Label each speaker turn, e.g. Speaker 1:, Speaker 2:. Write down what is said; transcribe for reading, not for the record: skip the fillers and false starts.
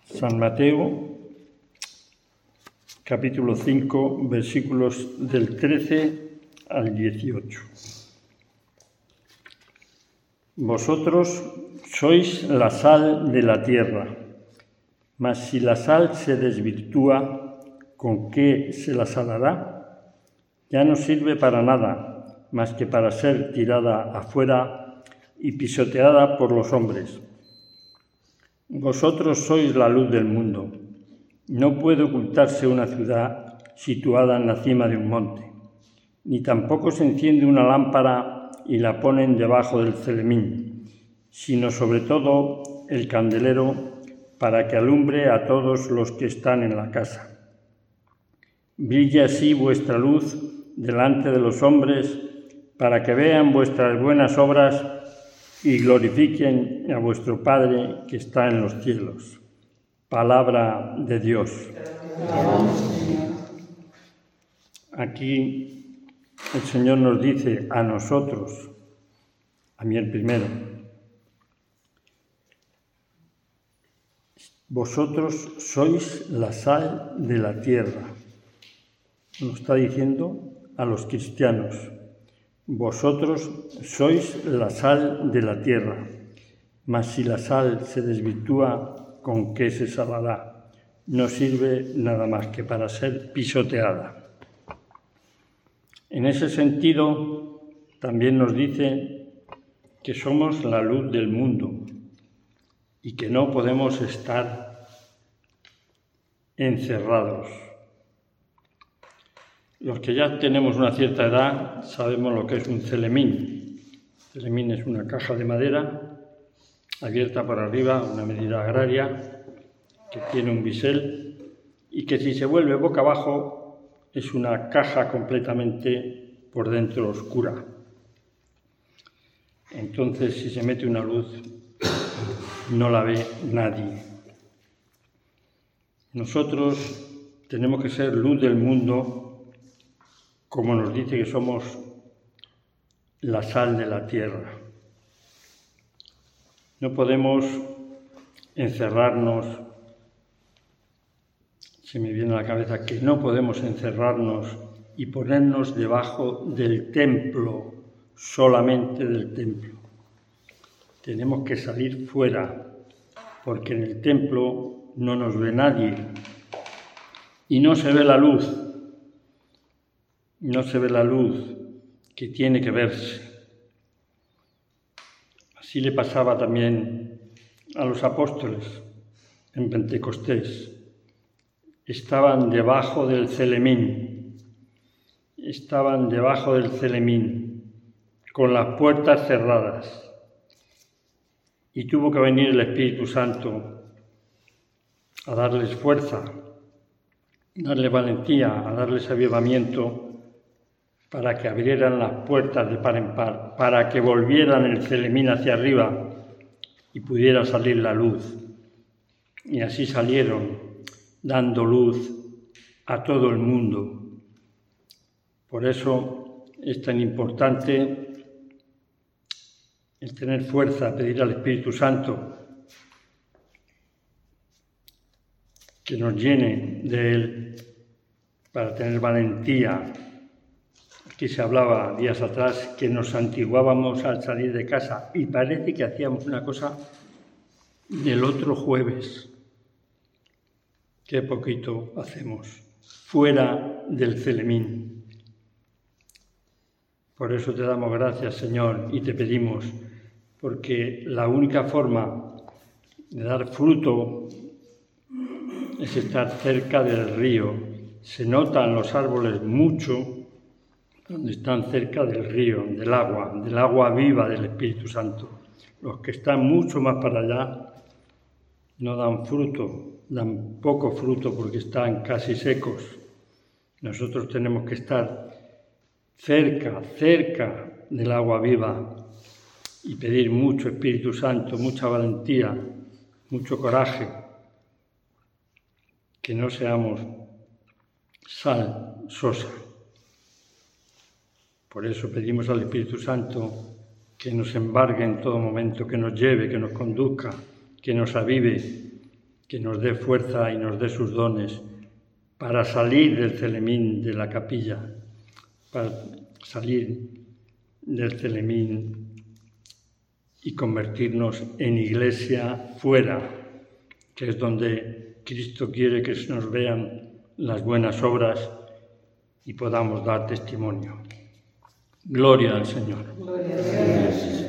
Speaker 1: San Mateo, capítulo 5, versículos del 13 al 18. Vosotros sois la sal de la tierra, mas si la sal se desvirtúa, ¿con qué se la salará? Ya no sirve para nada, más que para ser tirada afuera y pisoteada por los hombres. Vosotros sois la luz del mundo. No puede ocultarse una ciudad situada en la cima de un monte, ni tampoco se enciende una lámpara y la ponen debajo del celemín, sino sobre todo el candelero para que alumbre a todos los que están en la casa. Brille así vuestra luz delante de los hombres, para que vean vuestras buenas obras y glorifiquen a vuestro Padre que está en los cielos. Palabra de Dios. Aquí el Señor nos dice a nosotros, a mí el primero, vosotros sois la sal de la tierra. Nos está diciendo a los cristianos, vosotros sois la sal de la tierra, mas si la sal se desvirtúa, ¿con qué se salará? No sirve nada más que para ser pisoteada. En ese sentido, también nos dice que somos la luz del mundo y que no podemos estar encerrados. Los que ya tenemos una cierta edad sabemos lo que es un celemín. Celemín es una caja de madera abierta por arriba, una medida agraria, que tiene un bisel y que si se vuelve boca abajo es una caja completamente por dentro oscura. Entonces, si se mete una luz, no la ve nadie. Nosotros tenemos que ser luz del mundo, como nos dice que somos la sal de la tierra. No podemos encerrarnos, se me viene a la cabeza que no podemos encerrarnos y ponernos debajo del templo, solamente del templo. Tenemos que salir fuera, porque en el templo no nos ve nadie y no se ve la luz. No se ve la luz que tiene que verse. Así le pasaba también a los apóstoles en Pentecostés. Estaban debajo del celemín. Estaban debajo del celemín, con las puertas cerradas. Y tuvo que venir el Espíritu Santo a darles fuerza, a darles valentía, a darles avivamiento, para que abrieran las puertas de par en par, para que volvieran el celemín hacia arriba y pudiera salir la luz. Y así salieron, dando luz a todo el mundo. Por eso es tan importante el tener fuerza, pedir al Espíritu Santo que nos llene de Él para tener valentía. Aquí se hablaba días atrás que nos santiguábamos al salir de casa y parece que hacíamos una cosa del otro jueves. Qué poquito hacemos, fuera del celemín. Por eso te damos gracias, Señor, y te pedimos, porque la única forma de dar fruto es estar cerca del río. Se notan los árboles mucho donde están cerca del río, del agua viva del Espíritu Santo. Los que están mucho más para allá no dan fruto, dan poco fruto porque están casi secos. Nosotros tenemos que estar cerca del agua viva y pedir mucho Espíritu Santo, mucha valentía, mucho coraje, que no seamos sal sosa. Por eso pedimos al Espíritu Santo que nos embargue en todo momento, que nos lleve, que nos conduzca, que nos avive que nos dé fuerza y nos dé sus dones para salir del celemín de la capilla, para salir del celemín y convertirnos en iglesia fuera, que es donde Cristo quiere que nos vean las buenas obras y podamos dar testimonio. Gloria al Señor.
Speaker 2: Gloria a Dios.